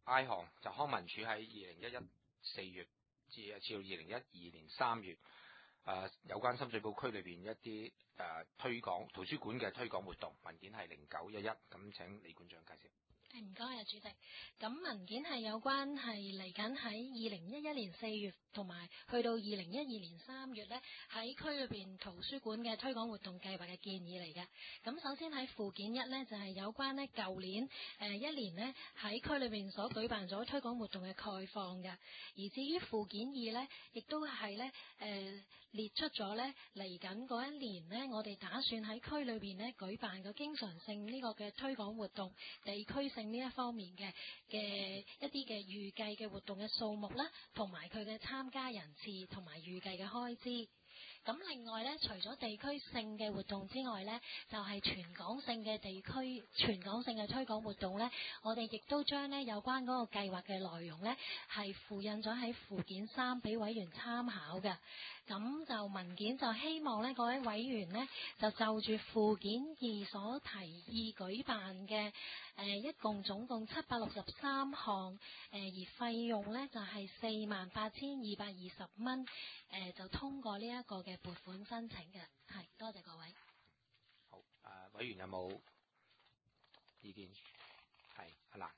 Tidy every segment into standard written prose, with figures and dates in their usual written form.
I 項就康文署喺2011 4月至到2012年3月，有關深水埗區裏邊一啲推廣圖書館嘅推廣活動，文件係0911，咁請李館長介紹。 唔該啊，主席。咁文件係有關係嚟緊喺2011年4月同埋去到2012年3月呢，喺區裏邊圖書館嘅推廣活動計劃嘅建議嚟嘅。咁首先喺附件1呢，就係有關呢舊年一年呢喺區裏邊所舉辦咗推廣活動嘅概況嘅。而至於附件2呢，亦都係呢列出咗呢嚟緊嗰一年呢，我哋打算喺區裏邊呢舉辦個經常性呢個嘅推廣活動，地區性呢一方面嘅一啲嘅預計嘅活動嘅數目啦，同埋佢嘅參加人次同埋預計嘅開支。咁另外呢，除咗地區性嘅活動之外呢，就係全港性嘅全港性嘅推廣活動呢，我哋亦都將呢有關嗰個計劃嘅內容呢係附印咗喺附件3俾委員參考嘅。咁就文件就希望呢各位委員呢就住附件2所提議舉辦嘅一共總共763項而費用呢就係48,220蚊就通過呢一個嘅撥款申請嘅。係，多謝各位。 好，委員有冇意見？係，阿蘭。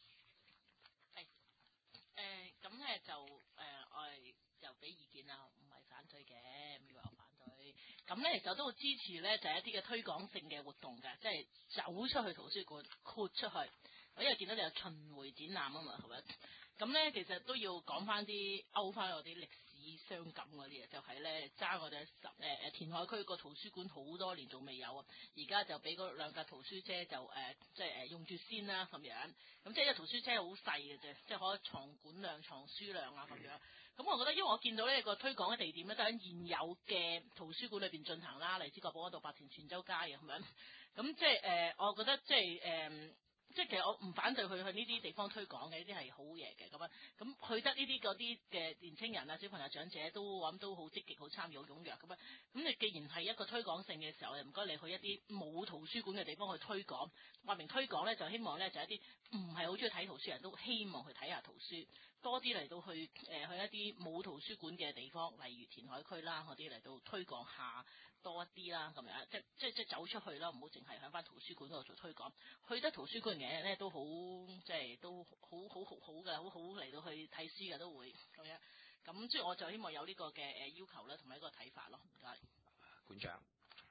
咁咧就我哋就俾意見啦，唔係反對嘅，唔以為我反對。咁咧其實都好支持咧，就係一啲嘅推廣性嘅活動嘅，即係走出去圖書館豁出去。因為見到你有巡迴展覽啊嘛，係咪？咁咧其實都要講翻啲勾翻我啲歷史傷感嗰啲嘢，就係咧爭我哋填海區個圖書館好多年仲未有啊，而家就俾嗰兩架圖書車就即係用住先啦咁樣。咁即係個圖書車好細嘅啫，即係可以藏管量、藏書量啊咁樣。咁我覺得因為我見到呢個推廣嘅地點咧都喺現有嘅圖書館裏邊進行啦，荔枝角寶嗰度白田泉州街啊咁樣。咁即係我覺得即係即係其實我唔反對佢去呢啲地方推廣嘅，呢啲係好嘢嘅咁樣。咁去得呢啲嗰啲嘅年青人啊、小朋友、長者都我諗都好積極、好參與、好踴躍咁樣。咁你既然係一個推廣性嘅時候，唔該你去一啲冇圖書館嘅地方去推廣。話明推廣咧，就希望咧就一啲唔係好中意睇圖書人都希望去睇下圖書，多啲嚟到去去一啲冇圖書館嘅地方，例如填海區啦嗰啲嚟到推廣下多一啲啦咁樣，即係走出去啦，唔好淨係喺翻圖書館嗰度做推廣。去得圖書館嘅咧都好，即係都好嘅，好嚟到去睇書嘅都會咁樣。咁所以我就希望有呢個嘅要求啦，同埋一個睇法咯。唔該， 館長。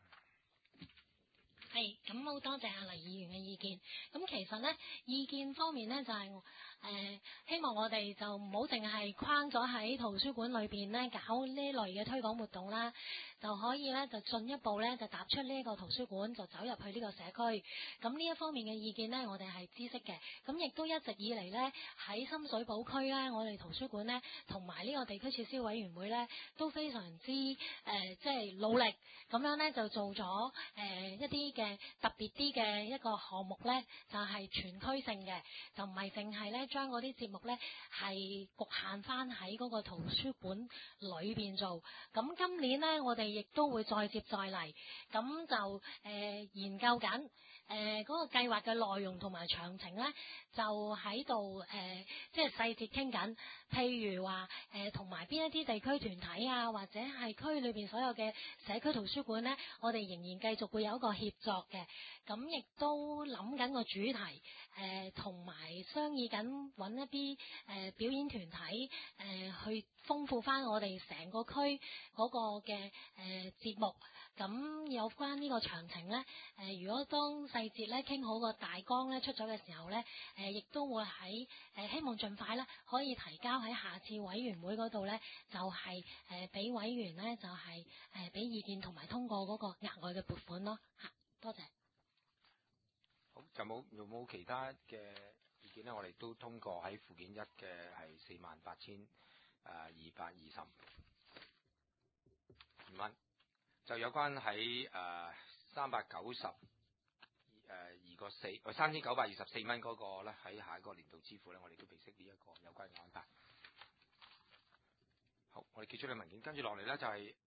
係，咁好多謝阿黎議員嘅意見。咁其實呢，意見方面呢，就係希望我哋就唔好淨係框咗喺圖書館裏邊呢搞呢類嘅推廣活動啦，就可以呢就進一步呢就踏出呢一個圖書館，就走入去呢個社區。咁呢一方面嘅意見呢，我哋係知悉嘅。咁亦都一直以嚟呢，喺深水埗區呢，我哋圖書館呢，同埋呢個地區設施委員會呢，都非常之即係努力咁樣呢，就做咗一啲嘅特別啲嘅一個項目呢，就係全區性嘅，就唔係淨係呢將嗰啲節目呢係局限翻喺嗰個圖書館裏邊做。咁今年呢，我哋亦都會再接再厲，咁就研究緊嗰個計劃嘅內容同埋詳情呢，就喺度即係細節傾緊。譬如話同埋邊一啲地區團體啊，或者係區裏邊所有嘅社區圖書館呢，我哋仍然繼續會有一個協作嘅。咁亦都諗緊個主題，同埋商議緊揾一啲表演團體，去豐富翻我哋成個區嗰個嘅節目。咁有關呢個詳情呢，如果當細節呢傾好個大綱呢出咗嘅時候呢，亦都會喺希望盡快呢可以提交喺下次委員會嗰度呢，就係俾委員呢，就係俾意見同埋通過嗰個額外嘅撥款咯。多謝。 好，有冇其他嘅意見呢？我哋都通過喺附件1嘅係48,225蚊，就有關喺390個3,924蚊嗰個咧，喺下一個年度支付咧，我哋都備悉呢一個有關嘅安排。好，我哋結束呢個文件，跟住落嚟咧就係